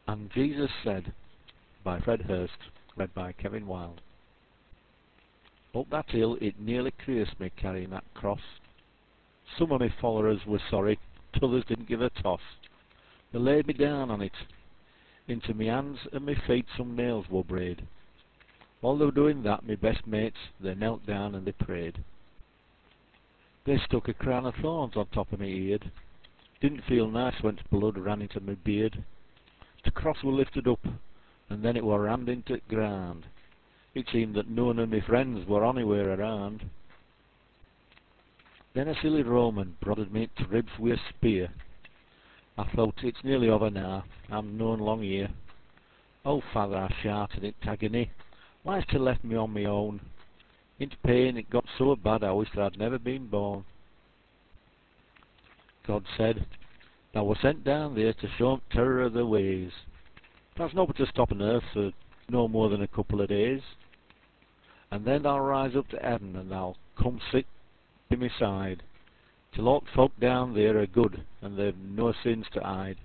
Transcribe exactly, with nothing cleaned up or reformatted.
And Jesus said, by Fred Hurst, read by Kevin Wilde. Up that hill it nearly cursed me carrying that cross. Some of my followers were sorry, t'others didn't give a toss. They laid me down on it. Into me hands and me feet some nails were braid. While they were doing that, my best mates, they knelt down and they prayed. They stuck a crown of thorns on top of me eared. Didn't feel nice when blood ran into my beard. The cross were lifted up, and then it were rammed into the ground. It seemed that none of my friends were anywhere around. Then a silly Roman prodded me to ribs with a spear. I thought, it's nearly over now, I'm known long here. Oh, Father, I shouted in agony, why's you left me on my own? Into pain it got so bad I wished I'd never been born. God said, thou were sent down there to show 'em terror of the ways. That's not but to stop on earth for no more than a couple of days. And then I'll rise up to heaven and I'll come sit by my side, till all folk down there are good and they've no sins to hide.